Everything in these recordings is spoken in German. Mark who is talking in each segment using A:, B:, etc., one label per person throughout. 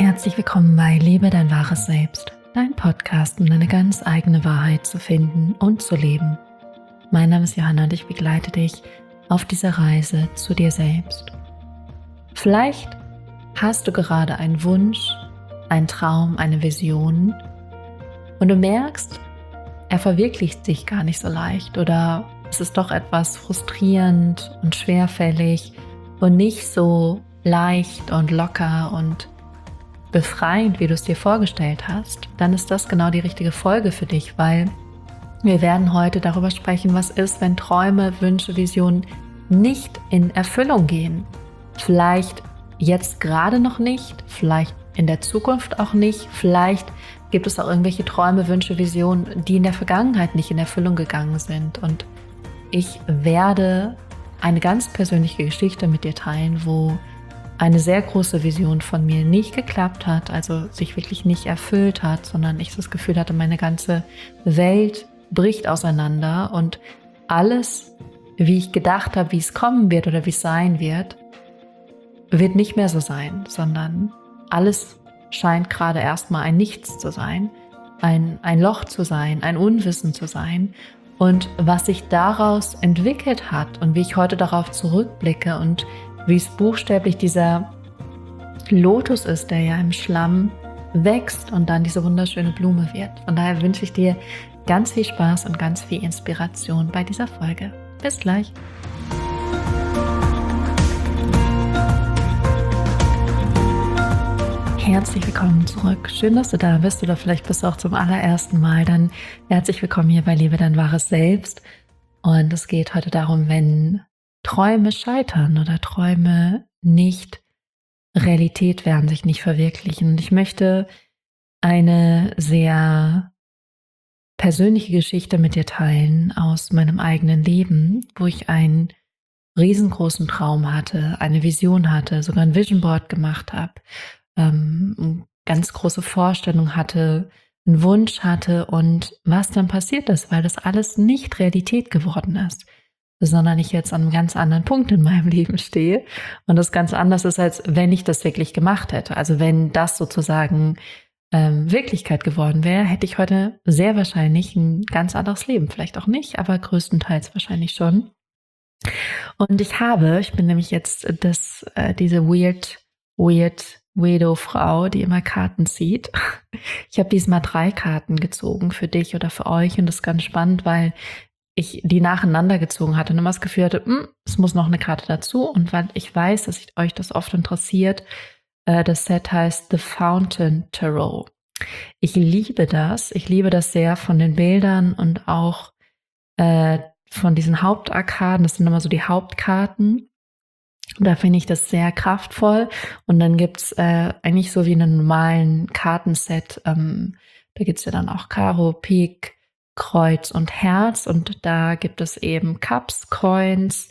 A: Herzlich willkommen bei Lebe dein wahres Selbst, dein Podcast, um deine ganz eigene Wahrheit zu finden und zu leben. Mein Name ist Johanna und ich begleite dich auf dieser Reise zu dir selbst. Vielleicht hast du gerade einen Wunsch, einen Traum, eine Vision und du merkst, er verwirklicht sich gar nicht so leicht oder es ist doch etwas frustrierend und schwerfällig und nicht so leicht und locker und befreiend, wie du es dir vorgestellt hast, dann ist das genau die richtige Folge für dich, weil wir werden heute darüber sprechen, was ist, wenn Träume, Wünsche, Visionen nicht in Erfüllung gehen. Vielleicht jetzt gerade noch nicht, vielleicht in der Zukunft auch nicht, vielleicht gibt es auch irgendwelche Träume, Wünsche, Visionen, die in der Vergangenheit nicht in Erfüllung gegangen sind. Und ich werde eine ganz persönliche Geschichte mit dir teilen, wo eine sehr große Vision von mir nicht geklappt hat, also sich wirklich nicht erfüllt hat, sondern ich das Gefühl hatte, meine ganze Welt bricht auseinander und alles, wie ich gedacht habe, wie es kommen wird oder wie es sein wird nicht mehr so sein, sondern alles scheint gerade erstmal ein Nichts zu sein, ein Loch zu sein, ein Unwissen zu sein. Und was sich daraus entwickelt hat und wie ich heute darauf zurückblicke und wie es buchstäblich dieser Lotus ist, der ja im Schlamm wächst und dann diese wunderschöne Blume wird. Von daher wünsche ich dir ganz viel Spaß und ganz viel Inspiration bei dieser Folge. Bis gleich. Herzlich willkommen zurück. Schön, dass du da bist oder vielleicht bist du auch zum allerersten Mal. Dann herzlich willkommen hier bei Lebe dein wahres Selbst. Und es geht heute darum, wenn Träume scheitern oder Träume nicht Realität werden, sich nicht verwirklichen. Und ich möchte eine sehr persönliche Geschichte mit dir teilen aus meinem eigenen Leben, wo ich einen riesengroßen Traum hatte, eine Vision hatte, sogar ein Vision Board gemacht habe, ganz große Vorstellung hatte, einen Wunsch hatte und was dann passiert ist, weil das alles nicht Realität geworden ist, sondern ich jetzt an einem ganz anderen Punkt in meinem Leben stehe und das ganz anders ist, als wenn ich das wirklich gemacht hätte. Also wenn das sozusagen Wirklichkeit geworden wäre, hätte ich heute sehr wahrscheinlich ein ganz anderes Leben. Vielleicht auch nicht, aber größtenteils wahrscheinlich schon. Und ich bin nämlich jetzt diese weirdo Frau, die immer Karten zieht. Ich habe diesmal 3 Karten gezogen für dich oder für euch und das ist ganz spannend, weil ich die nacheinander gezogen hatte und immer das Gefühl hatte, es muss noch eine Karte dazu. Und weil ich weiß, dass euch das oft interessiert, das Set heißt The Fountain Tarot. Ich liebe das. Ich liebe das sehr von den Bildern und auch von diesen Hauptarkaden. Das sind immer so die Hauptkarten. Und da finde ich das sehr kraftvoll. Und dann gibt's eigentlich so wie in einem normalen Kartenset, da gibt's ja dann auch Karo, Pik, Kreuz und Herz und da gibt es eben Cups, Coins,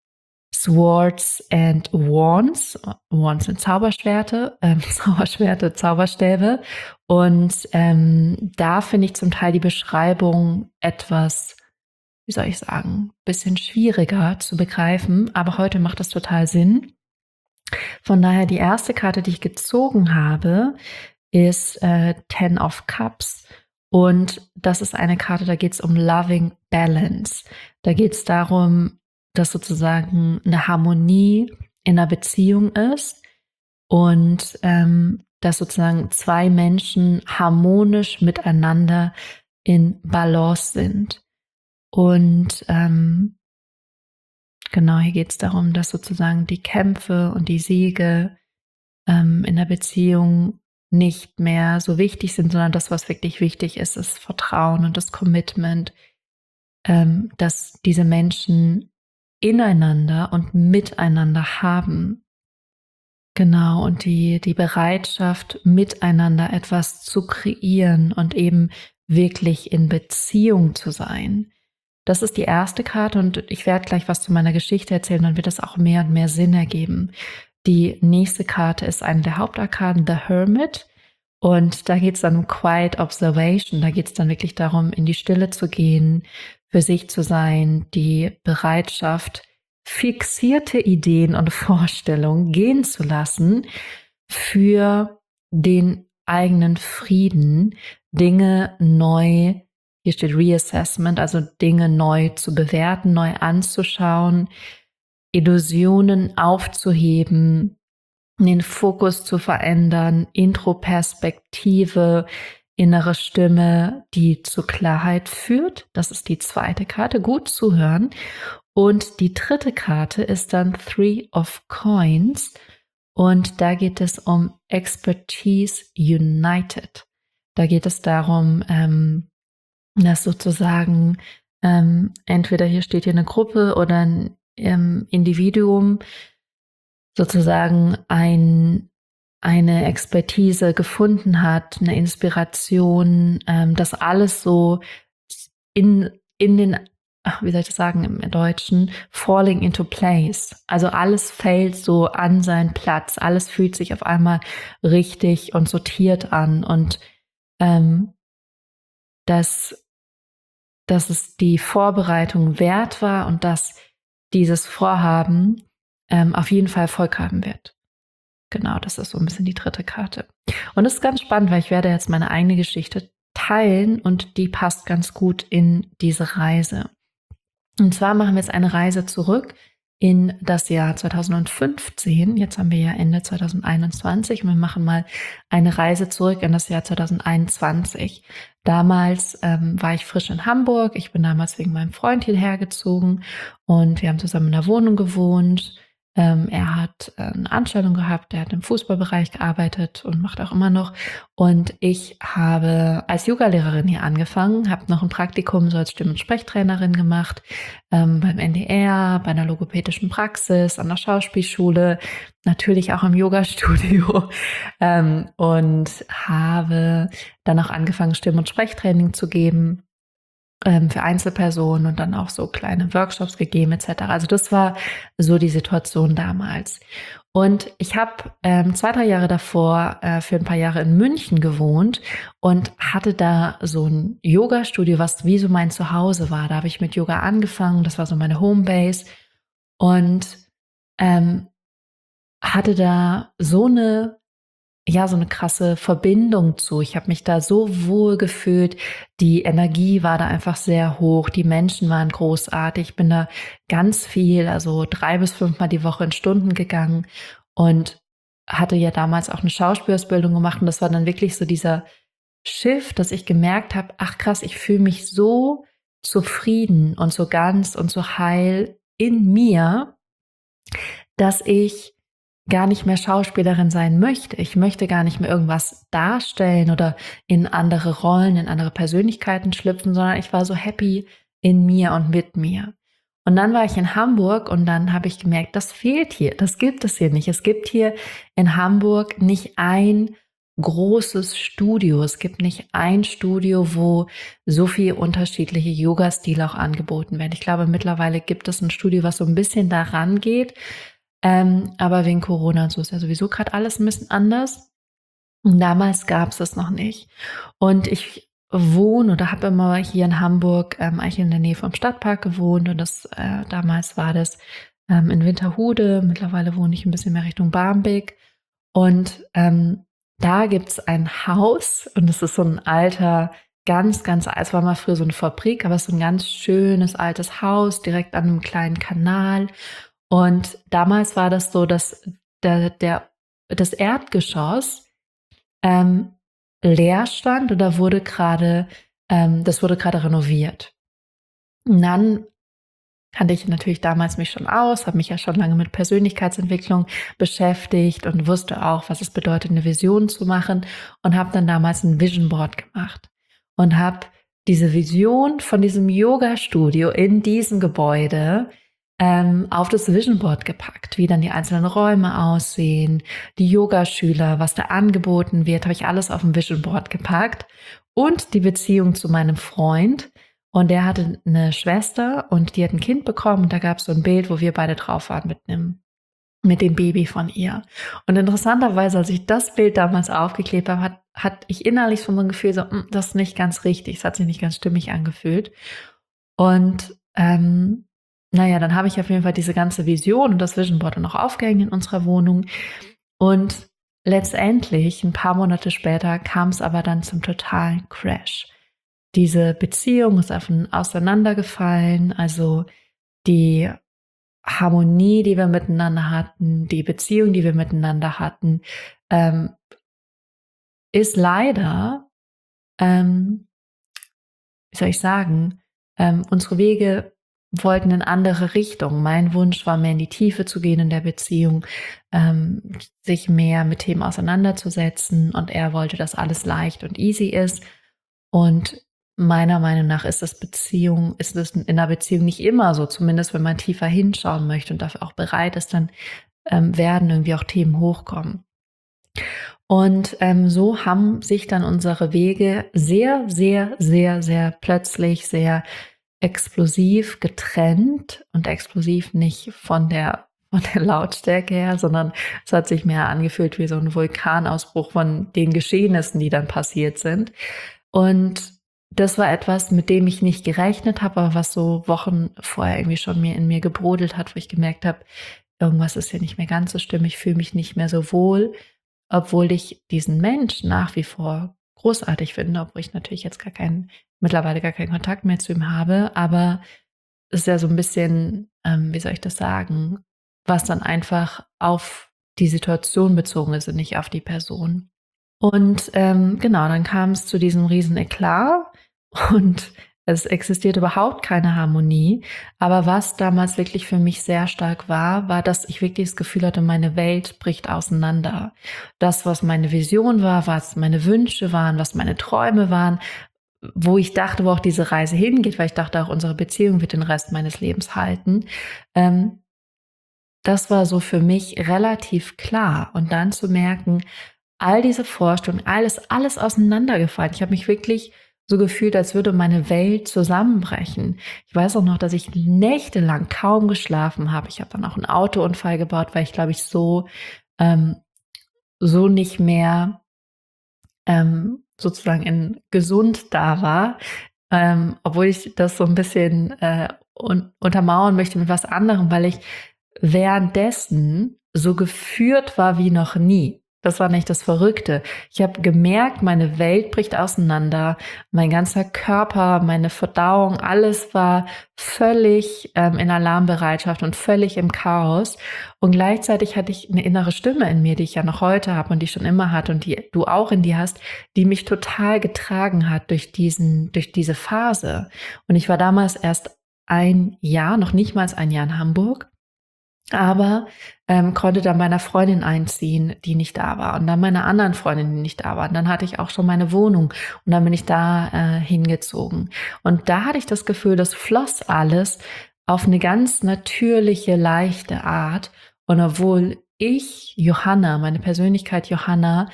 A: Swords and Wands. Wands sind Zauberschwerte, Zauberstäbe. Und da finde ich zum Teil die Beschreibung etwas, wie soll ich sagen, bisschen schwieriger zu begreifen, aber heute macht das total Sinn. Von daher die erste Karte, die ich gezogen habe, ist Ten of Cups. Und das ist eine Karte, da geht es um Loving Balance. Da geht es darum, dass sozusagen eine Harmonie in einer Beziehung ist und dass sozusagen 2 Menschen harmonisch miteinander in Balance sind. Und genau, hier geht es darum, dass sozusagen die Kämpfe und die Siege in der Beziehung nicht mehr so wichtig sind, sondern das, was wirklich wichtig ist, ist Vertrauen und das Commitment, dass diese Menschen ineinander und miteinander haben. Genau, und die Bereitschaft, miteinander etwas zu kreieren und eben wirklich in Beziehung zu sein. Das ist die erste Karte und ich werde gleich was zu meiner Geschichte erzählen, dann wird es auch mehr und mehr Sinn ergeben. Die nächste Karte ist eine der Hauptarkaden, The Hermit. Und da geht es dann um Quiet Observation. Da geht es dann wirklich darum, in die Stille zu gehen, für sich zu sein, die Bereitschaft, fixierte Ideen und Vorstellungen gehen zu lassen für den eigenen Frieden, Dinge neu, hier steht Reassessment, also Dinge neu zu bewerten, neu anzuschauen, Illusionen aufzuheben, den Fokus zu verändern, Introperspektive, innere Stimme, die zur Klarheit führt. Das ist die zweite Karte, gut zuhören. Und die dritte Karte ist dann Three of Coins. Und da geht es um Expertise United. Da geht es darum, dass sozusagen entweder hier steht hier eine Gruppe oder ein Individuum sozusagen eine Expertise gefunden hat, eine Inspiration, das alles so in den, wie soll ich das sagen im Deutschen, falling into place. Also alles fällt so an seinen Platz, alles fühlt sich auf einmal richtig und sortiert an und dass es die Vorbereitung wert war und dass dieses Vorhaben auf jeden Fall Erfolg haben wird. Genau, das ist so ein bisschen die dritte Karte. Und das ist ganz spannend, weil ich werde jetzt meine eigene Geschichte teilen und die passt ganz gut in diese Reise. Und zwar machen wir jetzt eine Reise zurück in das Jahr 2015. Jetzt haben wir ja Ende 2021 und wir machen mal eine Reise zurück in das Jahr 2021. Damals war ich frisch in Hamburg. Ich bin damals wegen meinem Freund hierher gezogen und wir haben zusammen in der Wohnung gewohnt. Er hat eine Anstellung gehabt, er hat im Fußballbereich gearbeitet und macht auch immer noch. Und ich habe als Yogalehrerin hier angefangen, habe noch ein Praktikum so als Stimm- und Sprechtrainerin gemacht, beim NDR, bei einer logopädischen Praxis, an der Schauspielschule, natürlich auch im Yogastudio und habe dann auch angefangen, Stimm- und Sprechtraining zu geben für Einzelpersonen und dann auch so kleine Workshops gegeben etc. Also das war so die Situation damals. Und ich habe 2-3 Jahre davor für ein paar Jahre in München gewohnt und hatte da so ein Yoga-Studio, was wie so mein Zuhause war. Da habe ich mit Yoga angefangen, das war so meine Homebase und hatte da so eine krasse Verbindung zu. Ich habe mich da so wohl gefühlt. Die Energie war da einfach sehr hoch. Die Menschen waren großartig. Ich bin da ganz viel, also 3 bis 5 Mal die Woche in Stunden gegangen und hatte ja damals auch eine Schauspielausbildung gemacht. Und das war dann wirklich so dieser Shift, dass ich gemerkt habe, ach krass, ich fühle mich so zufrieden und so ganz und so heil in mir, dass ich gar nicht mehr Schauspielerin sein möchte. Ich möchte gar nicht mehr irgendwas darstellen oder in andere Rollen, in andere Persönlichkeiten schlüpfen, sondern ich war so happy in mir und mit mir. Und dann war ich in Hamburg und dann habe ich gemerkt, das fehlt hier, das gibt es hier nicht. Es gibt hier in Hamburg nicht ein großes Studio. Es gibt nicht ein Studio, wo so viele unterschiedliche Yoga-Stile auch angeboten werden. Ich glaube, mittlerweile gibt es ein Studio, was so ein bisschen daran geht, aber wegen Corona und so ist ja sowieso gerade alles ein bisschen anders. Und damals gab es das noch nicht. Und ich wohne oder habe immer hier in Hamburg eigentlich in der Nähe vom Stadtpark gewohnt. Und das damals war das in Winterhude. Mittlerweile wohne ich ein bisschen mehr Richtung Barmbek. Und da gibt es ein Haus und das ist so ein alter, ganz, ganz alt. Es war mal früher so eine Fabrik, aber es ist so ein ganz schönes altes Haus direkt an einem kleinen Kanal. Und damals war das so, dass das Erdgeschoss leer stand und das wurde gerade renoviert. Und dann kannte ich natürlich damals mich schon aus, habe mich ja schon lange mit Persönlichkeitsentwicklung beschäftigt und wusste auch, was es bedeutet, eine Vision zu machen und habe dann damals ein Vision Board gemacht und habe diese Vision von diesem Yoga-Studio in diesem Gebäude auf das Vision Board gepackt, wie dann die einzelnen Räume aussehen, die Yogaschüler, was da angeboten wird, habe ich alles auf dem Vision Board gepackt und die Beziehung zu meinem Freund. Und der hatte eine Schwester und die hat ein Kind bekommen und da gab es so ein Bild, wo wir beide drauf waren mit dem Baby von ihr. Und interessanterweise, als ich das Bild damals aufgeklebt habe, hatte ich innerlich so ein Gefühl, so, das ist nicht ganz richtig, es hat sich nicht ganz stimmig angefühlt. Und dann habe ich auf jeden Fall diese ganze Vision und das Vision Board noch aufgehängt in unserer Wohnung. Und letztendlich, ein paar Monate später, kam es aber dann zum totalen Crash. Diese Beziehung ist auseinandergefallen, also die Harmonie, die wir miteinander hatten, die Beziehung, die wir miteinander hatten, ist leider, wie soll ich sagen, unsere Wege wollten in andere Richtungen. Mein Wunsch war, mehr in die Tiefe zu gehen in der Beziehung, sich mehr mit Themen auseinanderzusetzen, und er wollte, dass alles leicht und easy ist. Und meiner Meinung nach ist es in einer Beziehung nicht immer so, zumindest wenn man tiefer hinschauen möchte und dafür auch bereit ist, dann werden irgendwie auch Themen hochkommen. Und so haben sich dann unsere Wege sehr, sehr, sehr, sehr plötzlich, sehr explosiv getrennt, und explosiv nicht von der Lautstärke her, sondern es hat sich mehr angefühlt wie so ein Vulkanausbruch von den Geschehnissen, die dann passiert sind. Und das war etwas, mit dem ich nicht gerechnet habe, aber was so Wochen vorher irgendwie schon in mir gebrodelt hat, wo ich gemerkt habe, irgendwas ist hier nicht mehr ganz so stimmig, ich fühle mich nicht mehr so wohl, obwohl ich diesen Mensch nach wie vor großartig finde, obwohl ich natürlich jetzt mittlerweile gar keinen Kontakt mehr zu ihm habe, aber es ist ja so ein bisschen, wie soll ich das sagen, was dann einfach auf die Situation bezogen ist und nicht auf die Person. Und genau, dann kam es zu diesem riesen Eklat und es existiert überhaupt keine Harmonie. Aber was damals wirklich für mich sehr stark war, dass ich wirklich das Gefühl hatte, meine Welt bricht auseinander. Das, was meine Vision war, was meine Wünsche waren, was meine Träume waren, wo ich dachte, wo auch diese Reise hingeht, weil ich dachte, auch unsere Beziehung wird den Rest meines Lebens halten. Das war so für mich relativ klar. Und dann zu merken, all diese Vorstellungen, alles auseinandergefallen. Ich habe mich wirklich so gefühlt, als würde meine Welt zusammenbrechen. Ich weiß auch noch, dass ich nächtelang kaum geschlafen habe. Ich habe dann auch einen Autounfall gebaut, weil ich, glaube ich, so nicht mehr sozusagen gesund da war, obwohl ich das so ein bisschen untermauern möchte mit was anderem, weil ich währenddessen so geführt war wie noch nie. Das war nicht das Verrückte. Ich habe gemerkt, meine Welt bricht auseinander, mein ganzer Körper, meine Verdauung, alles war völlig in Alarmbereitschaft und völlig im Chaos. Und gleichzeitig hatte ich eine innere Stimme in mir, die ich ja noch heute habe und die ich schon immer hatte und die du auch in dir hast, die mich total getragen hat durch diese Phase. Und ich war damals erst noch nicht mal ein Jahr in Hamburg, aber konnte dann meiner Freundin einziehen, die nicht da war, und dann meiner anderen Freundin, die nicht da war. Und dann hatte ich auch schon meine Wohnung und dann bin ich da hingezogen. Und da hatte ich das Gefühl, das floss alles auf eine ganz natürliche, leichte Art. Und obwohl ich, Johanna, meine Persönlichkeit Johanna,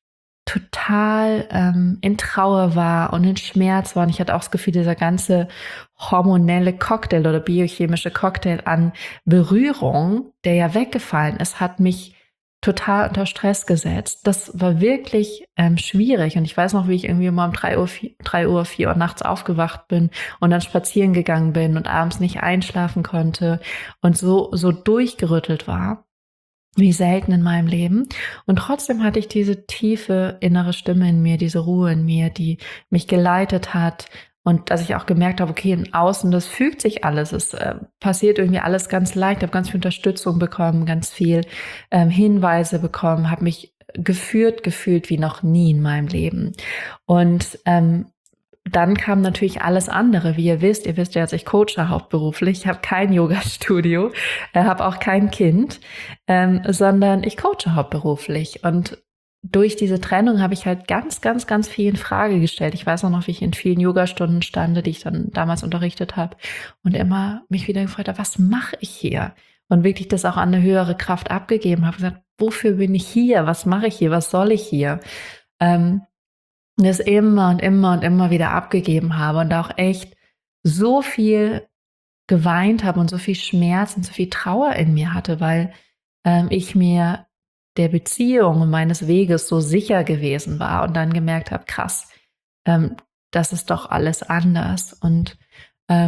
A: total in Trauer war und in Schmerz war. Und ich hatte auch das Gefühl, dieser ganze hormonelle Cocktail oder biochemische Cocktail an Berührung, der ja weggefallen ist, hat mich total unter Stress gesetzt. Das war wirklich schwierig. Und ich weiß noch, wie ich irgendwie immer um 4 Uhr nachts aufgewacht bin und dann spazieren gegangen bin und abends nicht einschlafen konnte und so durchgerüttelt war wie selten in meinem Leben. Und trotzdem hatte ich diese tiefe innere Stimme in mir, diese Ruhe in mir, die mich geleitet hat. Und dass ich auch gemerkt habe, okay, im Außen, das fügt sich alles. Es passiert irgendwie alles ganz leicht. Ich habe ganz viel Unterstützung bekommen, ganz viel Hinweise bekommen, habe mich gefühlt wie noch nie in meinem Leben. Und dann kam natürlich alles andere, wie ihr wisst ja, dass ich coache hauptberuflich. Ich habe kein Yoga-Studio, habe auch kein Kind, sondern ich coache hauptberuflich. Und durch diese Trennung habe ich halt ganz, ganz, ganz viel in Frage gestellt. Ich weiß auch noch, wie ich in vielen Yogastunden stande, die ich dann damals unterrichtet habe und immer mich wieder gefragt habe, was mache ich hier? Und wirklich das auch an eine höhere Kraft abgegeben habe, gesagt, wofür bin ich hier? Was mache ich hier? Was soll ich hier? Das immer und immer und immer wieder abgegeben habe und auch echt so viel geweint habe und so viel Schmerz und so viel Trauer in mir hatte, weil ich mir der Beziehung und meines Weges so sicher gewesen war und dann gemerkt habe, krass, das ist doch alles anders. Und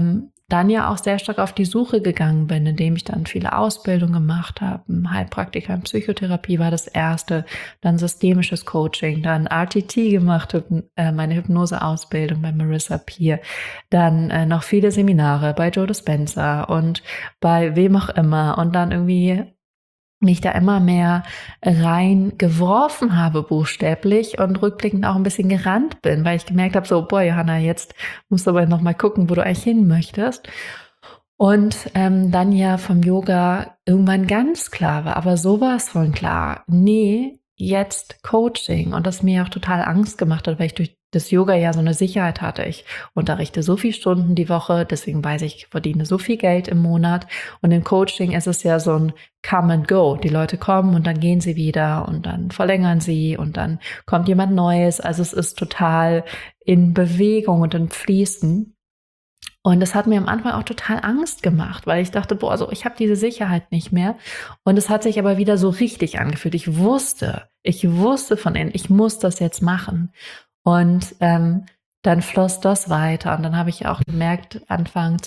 A: dann ja auch sehr stark auf die Suche gegangen bin, indem ich dann viele Ausbildungen gemacht habe. Ein Heilpraktiker in Psychotherapie war das erste, dann systemisches Coaching, dann RTT gemacht, meine Hypnoseausbildung bei Marissa Peer, dann noch viele Seminare bei Joe Dispenza und bei wem auch immer und dann irgendwie mich da immer mehr rein geworfen habe, buchstäblich, und rückblickend auch ein bisschen gerannt bin, weil ich gemerkt habe, so, boah, Johanna, jetzt musst du aber noch mal gucken, wo du eigentlich hin möchtest. Und dann ja vom Yoga irgendwann ganz klar war, aber sowas von klar, nee, jetzt Coaching. Und das mir auch total Angst gemacht hat, weil ich durch das Yoga ja so eine Sicherheit hatte. Ich unterrichte so viele Stunden die Woche, deswegen weiß ich, ich verdiene so viel Geld im Monat. Und im Coaching ist es ja so ein Come and Go. Die Leute kommen und dann gehen sie wieder und dann verlängern sie und dann kommt jemand Neues. Also es ist total in Bewegung und in Fließen. Und das hat mir am Anfang auch total Angst gemacht, weil ich dachte, boah, so, ich habe diese Sicherheit nicht mehr. Und es hat sich aber wieder so richtig angefühlt. Ich wusste von innen, ich muss das jetzt machen. Und dann floss das weiter. Und dann habe ich auch gemerkt, Anfang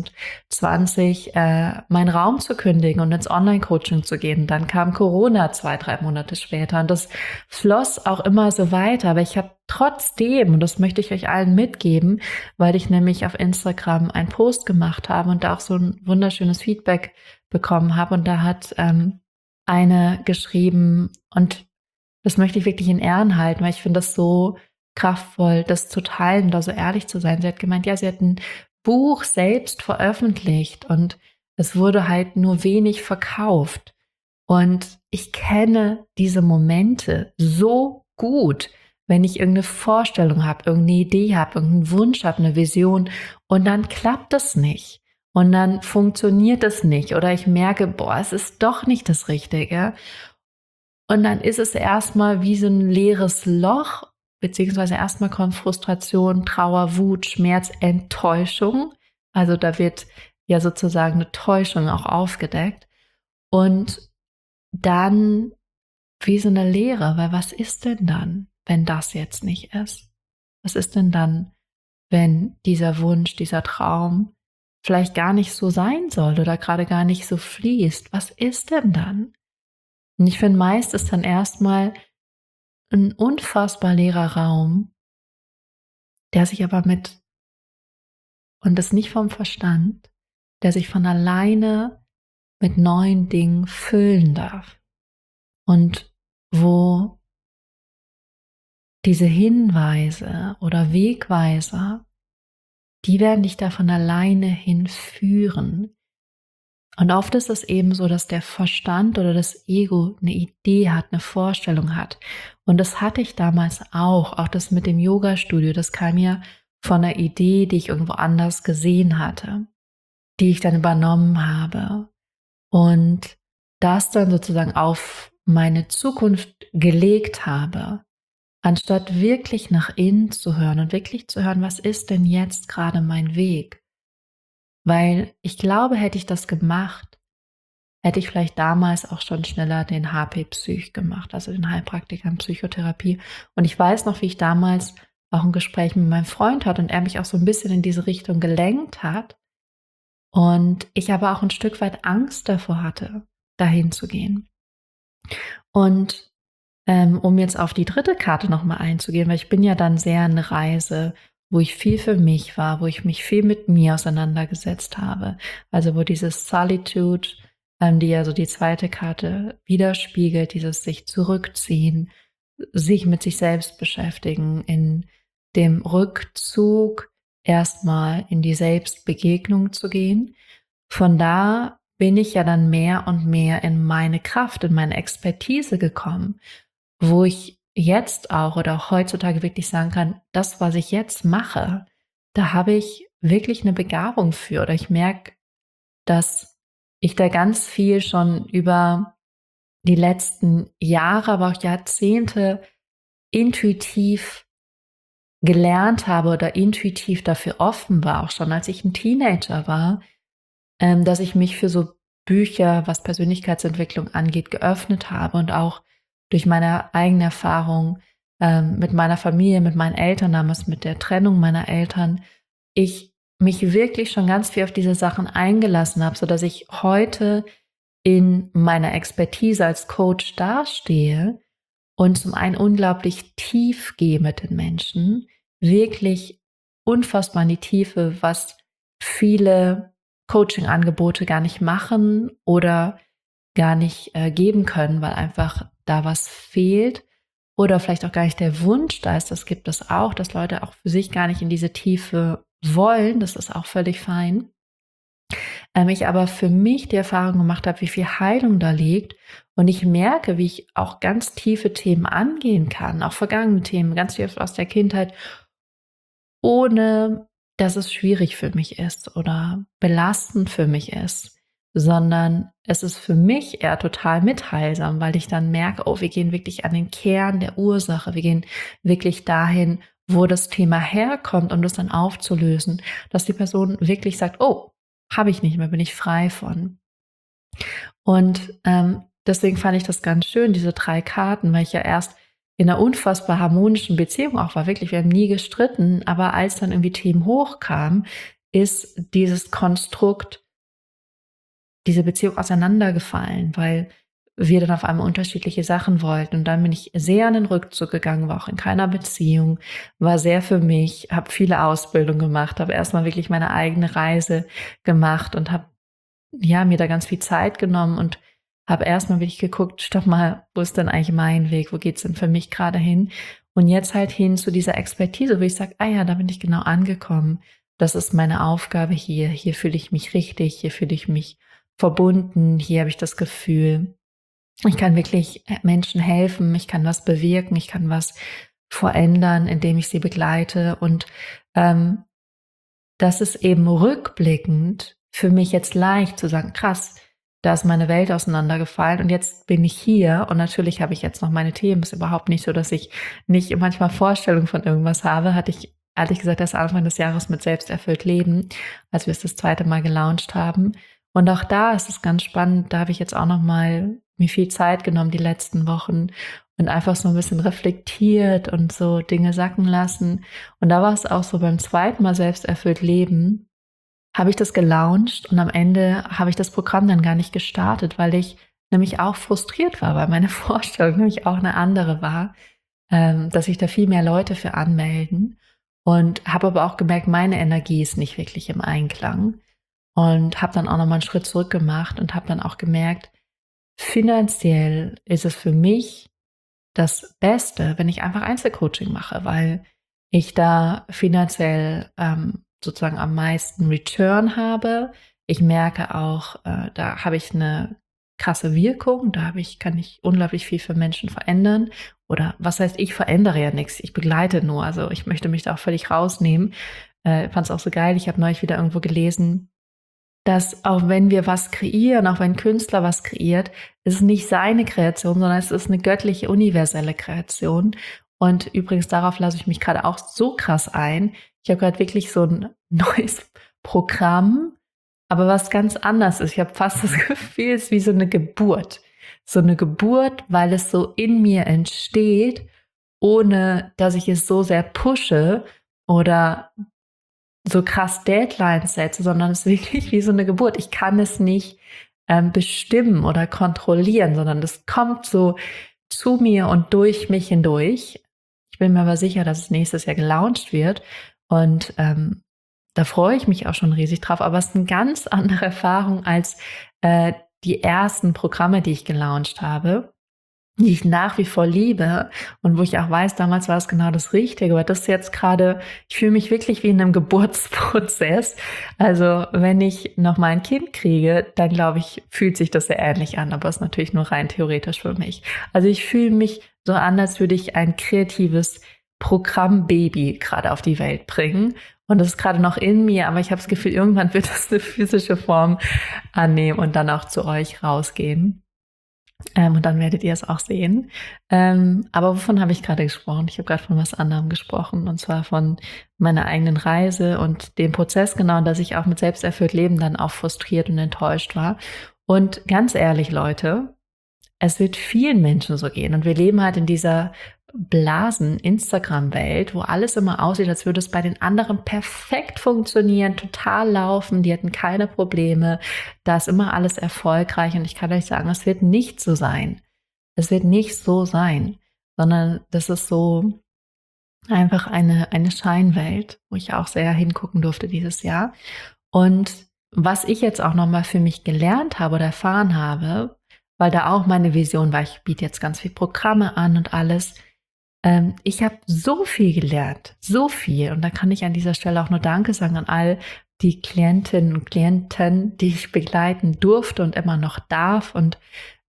A: 2020 meinen Raum zu kündigen und ins Online-Coaching zu gehen. Dann kam Corona 2-3 Monate später. Und das floss auch immer so weiter. Aber ich habe trotzdem, und das möchte ich euch allen mitgeben, weil ich nämlich auf Instagram einen Post gemacht habe und da auch so ein wunderschönes Feedback bekommen habe. Und da hat eine geschrieben, und das möchte ich wirklich in Ehren halten, weil ich finde das so kraftvoll, das zu teilen, da so ehrlich zu sein. Sie hat gemeint, ja, sie hat ein Buch selbst veröffentlicht und es wurde halt nur wenig verkauft. Und ich kenne diese Momente so gut, wenn ich irgendeine Vorstellung habe, irgendeine Idee habe, irgendeinen Wunsch habe, eine Vision, und dann klappt es nicht. Und dann funktioniert es nicht. Oder ich merke, boah, es ist doch nicht das Richtige. Und dann ist es erstmal wie so ein leeres Loch, beziehungsweise erstmal kommt Frustration, Trauer, Wut, Schmerz, Enttäuschung. Also da wird ja sozusagen eine Täuschung auch aufgedeckt. Und dann wie so eine Leere, weil was ist denn dann, wenn das jetzt nicht ist? Was ist denn dann, wenn dieser Wunsch, dieser Traum vielleicht gar nicht so sein soll oder gerade gar nicht so fließt? Was ist denn dann? Und ich finde, meist ist dann erstmal ein unfassbar leerer Raum, der sich aber und das nicht vom Verstand, der sich von alleine mit neuen Dingen füllen darf. Und wo diese Hinweise oder Wegweiser, die werden dich da von alleine hinführen. Und oft ist es eben so, dass der Verstand oder das Ego eine Idee hat, eine Vorstellung hat. Und das hatte ich damals auch das mit dem Yoga-Studio, das kam ja von einer Idee, die ich irgendwo anders gesehen hatte, die ich dann übernommen habe und das dann sozusagen auf meine Zukunft gelegt habe, anstatt wirklich nach innen zu hören und wirklich zu hören, was ist denn jetzt gerade mein Weg? Weil ich glaube, hätte ich das gemacht, hätte ich vielleicht damals auch schon schneller den HP-Psych gemacht, also den Heilpraktiker in Psychotherapie. Und ich weiß noch, wie ich damals auch ein Gespräch mit meinem Freund hatte und er mich auch so ein bisschen in diese Richtung gelenkt hat. Und ich aber auch ein Stück weit Angst davor hatte, dahin zu gehen. Und um jetzt auf die dritte Karte nochmal einzugehen, weil ich bin ja dann sehr eine Reise, wo ich viel für mich war, wo ich mich viel mit mir auseinandergesetzt habe. Also wo dieses Solitude, die ja so die zweite Karte widerspiegelt, dieses sich zurückziehen, sich mit sich selbst beschäftigen, in dem Rückzug erstmal in die Selbstbegegnung zu gehen. Von da bin ich ja dann mehr und mehr in meine Kraft, in meine Expertise gekommen, wo ich jetzt auch oder auch heutzutage wirklich sagen kann, das, was ich jetzt mache, da habe ich wirklich eine Begabung für. Oder ich merke, dass ich da ganz viel schon über die letzten Jahre, aber auch Jahrzehnte intuitiv gelernt habe oder intuitiv dafür offen war, auch schon als ich ein Teenager war, dass ich mich für so Bücher, was Persönlichkeitsentwicklung angeht, geöffnet habe und auch durch meine eigene Erfahrung mit meiner Familie, mit meinen Eltern damals, mit der Trennung meiner Eltern, ich mich wirklich schon ganz viel auf diese Sachen eingelassen habe, sodass ich heute in meiner Expertise als Coach dastehe und zum einen unglaublich tief gehe mit den Menschen, wirklich unfassbar in die Tiefe, was viele Coaching-Angebote gar nicht machen oder gar nicht geben können, weil einfach da was fehlt oder vielleicht auch gar nicht der Wunsch da ist. Das gibt es auch, dass Leute auch für sich gar nicht in diese Tiefe wollen. Das ist auch völlig fein. Ich aber für mich die Erfahrung gemacht habe, wie viel Heilung da liegt und ich merke, wie ich auch ganz tiefe Themen angehen kann, auch vergangene Themen, ganz viel aus der Kindheit, ohne dass es schwierig für mich ist oder belastend für mich ist, sondern es ist für mich eher total mitheilsam, weil ich dann merke, oh, wir gehen wirklich an den Kern der Ursache, wir gehen wirklich dahin, wo das Thema herkommt, um das dann aufzulösen, dass die Person wirklich sagt, oh, habe ich nicht mehr, bin ich frei von. Und deswegen fand ich das ganz schön, diese 3 Karten, weil ich ja erst in einer unfassbar harmonischen Beziehung auch war, wirklich, wir haben nie gestritten, aber als dann irgendwie Themen hochkamen, ist dieses Konstrukt, diese Beziehung auseinandergefallen, weil wir dann auf einmal unterschiedliche Sachen wollten. Und dann bin ich sehr an den Rückzug gegangen, war auch in keiner Beziehung, war sehr für mich, habe viele Ausbildungen gemacht, habe erstmal wirklich meine eigene Reise gemacht und habe mir da ganz viel Zeit genommen und habe erstmal wirklich geguckt, stopp mal, wo ist denn eigentlich mein Weg, wo geht's denn für mich gerade hin? Und jetzt halt hin zu dieser Expertise, wo ich sage, da bin ich genau angekommen. Das ist meine Aufgabe hier. Hier fühle ich mich richtig, hier fühle ich mich verbunden, hier habe ich das Gefühl, ich kann wirklich Menschen helfen, ich kann was bewirken, ich kann was verändern, indem ich sie begleite. Und das ist eben rückblickend für mich jetzt leicht zu sagen, krass, da ist meine Welt auseinandergefallen und jetzt bin ich hier und natürlich habe ich jetzt noch meine Themen. Es ist überhaupt nicht so, dass ich nicht manchmal Vorstellungen von irgendwas habe. Hatte ich ehrlich gesagt erst Anfang des Jahres mit Selbsterfüllt Leben, als wir es das 2. Mal gelauncht haben. Und auch da ist es ganz spannend, da habe ich jetzt auch nochmal mir viel Zeit genommen die letzten Wochen und einfach so ein bisschen reflektiert und so Dinge sacken lassen. Und da war es auch so beim 2. Mal Selbsterfüllt Leben, habe ich das gelauncht und am Ende habe ich das Programm dann gar nicht gestartet, weil ich nämlich auch frustriert war, weil meine Vorstellung nämlich auch eine andere war, dass sich da viel mehr Leute für anmelden und habe aber auch gemerkt, meine Energie ist nicht wirklich im Einklang und habe dann auch nochmal einen Schritt zurück gemacht und habe dann auch gemerkt, finanziell ist es für mich das Beste, wenn ich einfach Einzelcoaching mache, weil ich da finanziell sozusagen am meisten Return habe. Ich merke auch, da habe ich eine krasse Wirkung, kann ich unglaublich viel für Menschen verändern. Oder was heißt, ich verändere ja nichts, ich begleite nur. Also ich möchte mich da auch völlig rausnehmen. Fand es auch so geil, ich habe neulich wieder irgendwo gelesen, dass auch wenn wir was kreieren, auch wenn ein Künstler was kreiert, ist es nicht seine Kreation, sondern es ist eine göttliche, universelle Kreation. Und übrigens, darauf lasse ich mich gerade auch so krass ein. Ich habe gerade wirklich so ein neues Programm, aber was ganz anders ist. Ich habe fast das Gefühl, es ist wie so eine Geburt. So eine Geburt, weil es so in mir entsteht, ohne dass ich es so sehr pushe oder so krass Deadlines setze, sondern es ist wirklich wie so eine Geburt. Ich kann es nicht bestimmen oder kontrollieren, sondern das kommt so zu mir und durch mich hindurch. Ich bin mir aber sicher, dass es nächstes Jahr gelauncht wird und da freue ich mich auch schon riesig drauf, aber es ist eine ganz andere Erfahrung als die ersten Programme, die ich gelauncht habe, die ich nach wie vor liebe und wo ich auch weiß, damals war es genau das Richtige, aber das ist jetzt gerade, ich fühle mich wirklich wie in einem Geburtsprozess. Also wenn ich noch mal ein Kind kriege, dann glaube ich, fühlt sich das sehr ähnlich an, aber es ist natürlich nur rein theoretisch für mich. Also ich fühle mich so an, als würde ich ein kreatives Programmbaby gerade auf die Welt bringen. Und das ist gerade noch in mir, aber ich habe das Gefühl, irgendwann wird das eine physische Form annehmen und dann auch zu euch rausgehen. Und dann werdet ihr es auch sehen. Aber wovon habe ich gerade gesprochen? Ich habe gerade von was anderem gesprochen, und zwar von meiner eigenen Reise und dem Prozess, genau, dass ich auch mit Selbsterfüllt Leben dann auch frustriert und enttäuscht war. Und ganz ehrlich, Leute, es wird vielen Menschen so gehen. Und wir leben halt in dieser Blasen-Instagram-Welt, wo alles immer aussieht, als würde es bei den anderen perfekt funktionieren, total laufen, die hatten keine Probleme, da ist immer alles erfolgreich und ich kann euch sagen, es wird nicht so sein. Es wird nicht so sein, sondern das ist so einfach eine Scheinwelt, wo ich auch sehr hingucken durfte dieses Jahr. Und was ich jetzt auch nochmal für mich gelernt habe oder erfahren habe, weil da auch meine Vision war, ich biete jetzt ganz viel Programme an und alles. Ich habe so viel gelernt, so viel. Und da kann ich an dieser Stelle auch nur Danke sagen an all die Klientinnen und Klienten, die ich begleiten durfte und immer noch darf. Und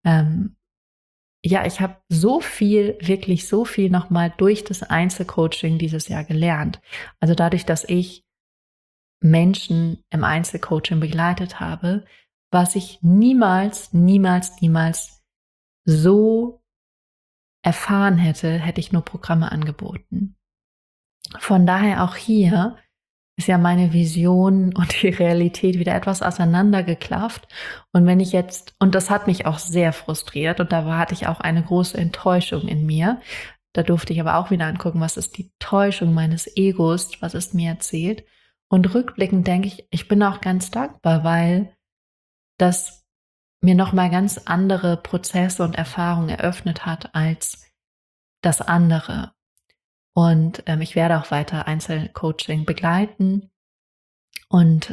A: ja, ich habe so viel, wirklich so viel nochmal durch das Einzelcoaching dieses Jahr gelernt. Also dadurch, dass ich Menschen im Einzelcoaching begleitet habe, was ich niemals, niemals, niemals so erfahren hätte, hätte ich nur Programme angeboten. Von daher auch hier ist ja meine Vision und die Realität wieder etwas auseinandergeklafft. Und wenn ich jetzt, und das hat mich auch sehr frustriert und da hatte ich auch eine große Enttäuschung in mir. Da durfte ich aber auch wieder angucken, was ist die Täuschung meines Egos, was ist mir erzählt. Und rückblickend denke ich, ich bin auch ganz dankbar, weil das mir nochmal ganz andere Prozesse und Erfahrungen eröffnet hat als das andere. Und ich werde auch weiter Einzelcoaching begleiten und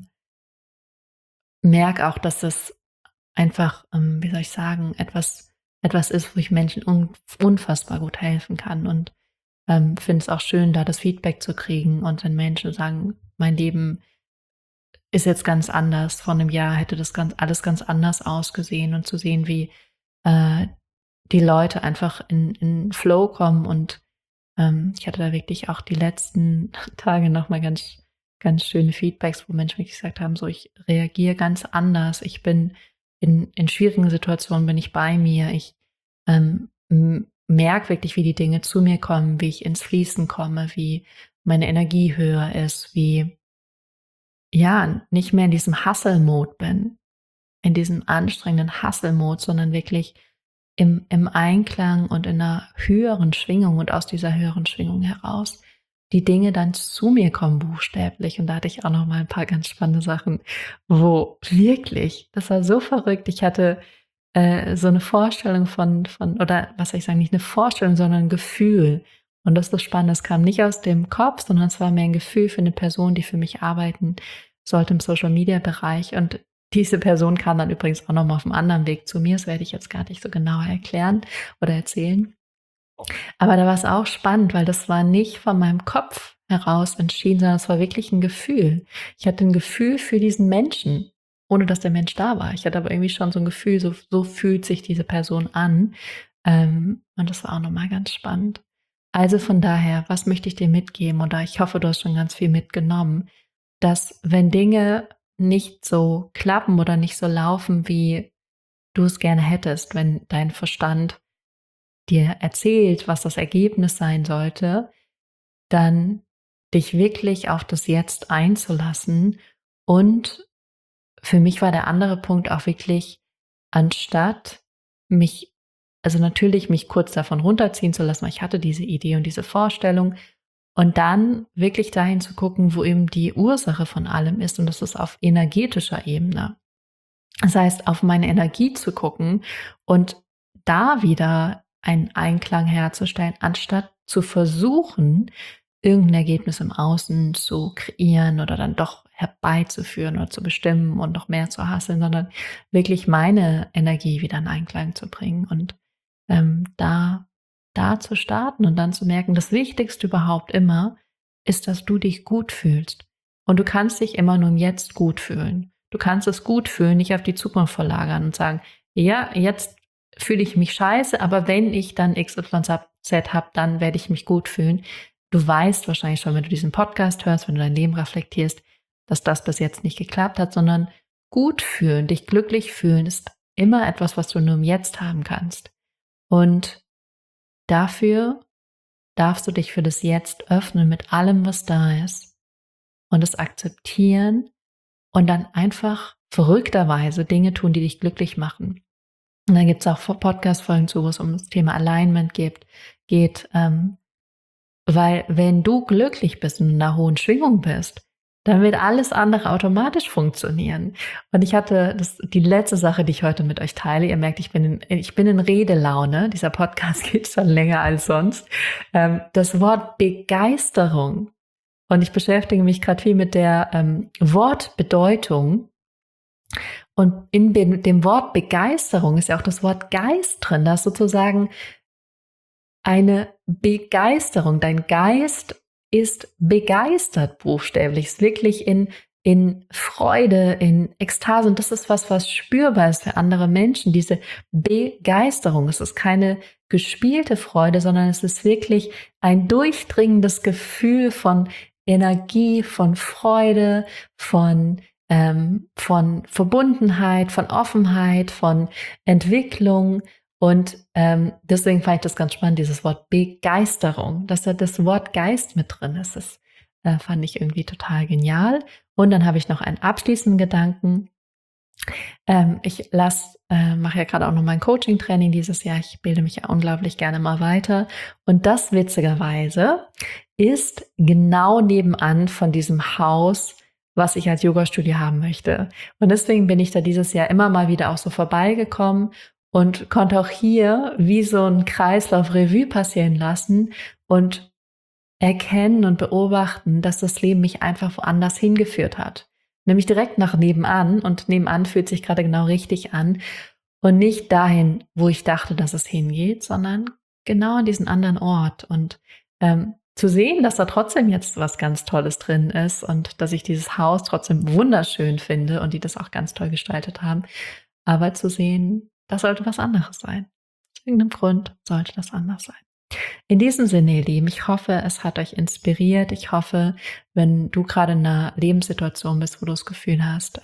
A: merke auch, dass es einfach, wie soll ich sagen, etwas ist, wo ich Menschen unfassbar gut helfen kann und finde es auch schön, da das Feedback zu kriegen und wenn Menschen sagen, mein Leben ist jetzt ganz anders, vor einem Jahr hätte das alles ganz anders ausgesehen und zu sehen, wie die Leute einfach in Flow kommen und ich hatte da wirklich auch die letzten Tage nochmal ganz, ganz schöne Feedbacks, wo Menschen wirklich gesagt haben, so ich reagiere ganz anders, ich bin in schwierigen Situationen bin ich bei mir, ich merke wirklich, wie die Dinge zu mir kommen, wie ich ins Fließen komme, wie meine Energie höher ist, wie ja, nicht mehr in diesem Hustle-Mode bin, in diesem anstrengenden Hustle-Mode, sondern wirklich im Einklang und in einer höheren Schwingung und aus dieser höheren Schwingung heraus die Dinge dann zu mir kommen buchstäblich. Und da hatte ich auch noch mal ein paar ganz spannende Sachen, wo wirklich, das war so verrückt. Ich hatte so eine Vorstellung von, oder was soll ich sagen, nicht eine Vorstellung, sondern ein Gefühl. Und das ist das Spannende, es kam nicht aus dem Kopf, sondern es war mehr ein Gefühl für eine Person, die für mich arbeiten sollte im Social-Media-Bereich. Und diese Person kam dann übrigens auch nochmal auf einem anderen Weg zu mir. Das werde ich jetzt gar nicht so genauer erklären oder erzählen. Aber da war es auch spannend, weil das war nicht von meinem Kopf heraus entschieden, sondern es war wirklich ein Gefühl. Ich hatte ein Gefühl für diesen Menschen, ohne dass der Mensch da war. Ich hatte aber irgendwie schon so ein Gefühl, so fühlt sich diese Person an. Und das war auch nochmal ganz spannend. Also von daher, was möchte ich dir mitgeben? Oder ich hoffe, du hast schon ganz viel mitgenommen, dass wenn Dinge nicht so klappen oder nicht so laufen, wie du es gerne hättest, wenn dein Verstand dir erzählt, was das Ergebnis sein sollte, dann dich wirklich auf das Jetzt einzulassen. Und für mich war der andere Punkt auch wirklich, anstatt also natürlich mich kurz davon runterziehen zu lassen, weil ich hatte diese Idee und diese Vorstellung, und dann wirklich dahin zu gucken, wo eben die Ursache von allem ist. Und das ist auf energetischer Ebene. Das heißt, auf meine Energie zu gucken und da wieder einen Einklang herzustellen, anstatt zu versuchen, irgendein Ergebnis im Außen zu kreieren oder dann doch herbeizuführen oder zu bestimmen und noch mehr zu hasseln, sondern wirklich meine Energie wieder in Einklang zu bringen und da zu starten und dann zu merken, das Wichtigste überhaupt immer ist, dass du dich gut fühlst. Und du kannst dich immer nur im Jetzt gut fühlen. Du kannst es gut fühlen, nicht auf die Zukunft verlagern und sagen, ja, jetzt fühle ich mich scheiße, aber wenn ich dann XYZ habe, dann werde ich mich gut fühlen. Du weißt wahrscheinlich schon, wenn du diesen Podcast hörst, wenn du dein Leben reflektierst, dass das bis jetzt nicht geklappt hat, sondern gut fühlen, dich glücklich fühlen, ist immer etwas, was du nur im Jetzt haben kannst. Und dafür darfst du dich für das Jetzt öffnen mit allem, was da ist und es akzeptieren und dann einfach verrückterweise Dinge tun, die dich glücklich machen. Und dann gibt es auch Podcast-Folgen zu, wo es um das Thema Alignment geht, geht, weil wenn du glücklich bist und in einer hohen Schwingung bist, dann wird alles andere automatisch funktionieren. Und ich hatte die letzte Sache, die ich heute mit euch teile. Ihr merkt, ich bin in Redelaune. Dieser Podcast geht schon länger als sonst. Das Wort Begeisterung. Und ich beschäftige mich gerade viel mit der Wortbedeutung. Und in dem Wort Begeisterung ist ja auch das Wort Geist drin. Da ist sozusagen eine Begeisterung. Dein Geist ist begeistert buchstäblich, ist wirklich in Freude, in Ekstase. Und das ist was spürbar ist für andere Menschen, diese Begeisterung. Es ist keine gespielte Freude, sondern es ist wirklich ein durchdringendes Gefühl von Energie, von Freude, von Verbundenheit, von Offenheit, von Entwicklung. Und deswegen fand ich das ganz spannend, dieses Wort Begeisterung, dass da das Wort Geist mit drin ist. Das fand ich irgendwie total genial. Und dann habe ich noch einen abschließenden Gedanken. Ich mache ja gerade auch noch mein Coaching-Training dieses Jahr. Ich bilde mich ja unglaublich gerne mal weiter. Und das witzigerweise ist genau nebenan von diesem Haus, was ich als Yoga-Studio haben möchte. Und deswegen bin ich da dieses Jahr immer mal wieder auch so vorbeigekommen und konnte auch hier wie so ein Kreislauf Revue passieren lassen und erkennen und beobachten, dass das Leben mich einfach woanders hingeführt hat. Nämlich direkt nach nebenan, und nebenan fühlt sich gerade genau richtig an und nicht dahin, wo ich dachte, dass es hingeht, sondern genau an diesen anderen Ort. Und zu sehen, dass da trotzdem jetzt was ganz Tolles drin ist und dass ich dieses Haus trotzdem wunderschön finde und die das auch ganz toll gestaltet haben, aber zu sehen, das sollte was anderes sein. Aus irgendeinem Grund sollte das anders sein. In diesem Sinne, ihr Lieben, ich hoffe, es hat euch inspiriert. Ich hoffe, wenn du gerade in einer Lebenssituation bist, wo du das Gefühl hast,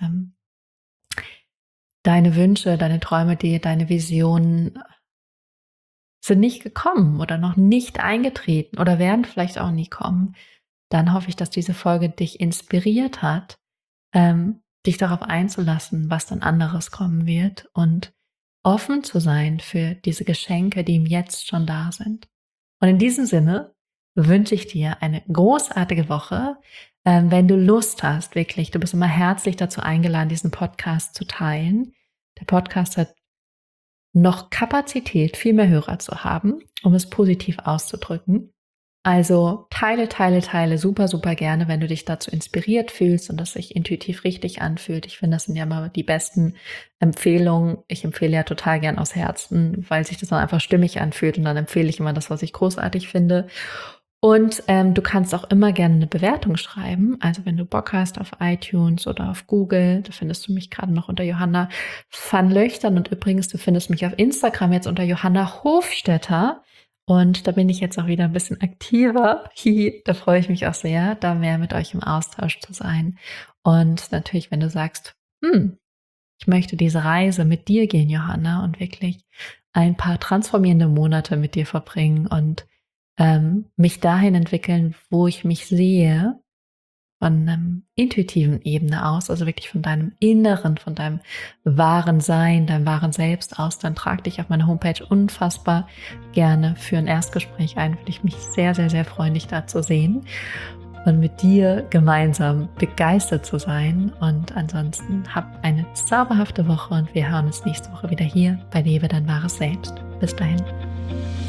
A: deine Wünsche, deine Träume, deine Visionen sind nicht gekommen oder noch nicht eingetreten oder werden vielleicht auch nie kommen, dann hoffe ich, dass diese Folge dich inspiriert hat, dich darauf einzulassen, was dann anderes kommen wird und offen zu sein für diese Geschenke, die ihm jetzt schon da sind. Und in diesem Sinne wünsche ich dir eine großartige Woche. Wenn du Lust hast, wirklich, du bist immer herzlich dazu eingeladen, diesen Podcast zu teilen. Der Podcast hat noch Kapazität, viel mehr Hörer zu haben, um es positiv auszudrücken. Also teile super, super gerne, wenn du dich dazu inspiriert fühlst und das sich intuitiv richtig anfühlt. Ich finde, das sind ja immer die besten Empfehlungen. Ich empfehle ja total gern aus Herzen, weil sich das dann einfach stimmig anfühlt und dann empfehle ich immer das, was ich großartig finde. Und du kannst auch immer gerne eine Bewertung schreiben. Also wenn du Bock hast auf iTunes oder auf Google, da findest du mich gerade noch unter Johanna van Löchtern. Und übrigens, du findest mich auf Instagram jetzt unter Johanna Hofstetter. Und da bin ich jetzt auch wieder ein bisschen aktiver. Da freue ich mich auch sehr, da mehr mit euch im Austausch zu sein. Und natürlich, wenn du sagst, ich möchte diese Reise mit dir gehen, Johanna, und wirklich ein paar transformierende Monate mit dir verbringen und mich dahin entwickeln, wo ich mich sehe, von einer intuitiven Ebene aus, also wirklich von deinem Inneren, von deinem wahren Sein, deinem wahren Selbst aus, dann trag dich auf meine Homepage unfassbar gerne für ein Erstgespräch ein. Würde ich mich sehr, sehr, sehr freuen, dich da zu sehen und mit dir gemeinsam begeistert zu sein. Und ansonsten hab eine zauberhafte Woche und wir hören uns nächste Woche wieder hier bei Lebe dein wahres Selbst. Bis dahin.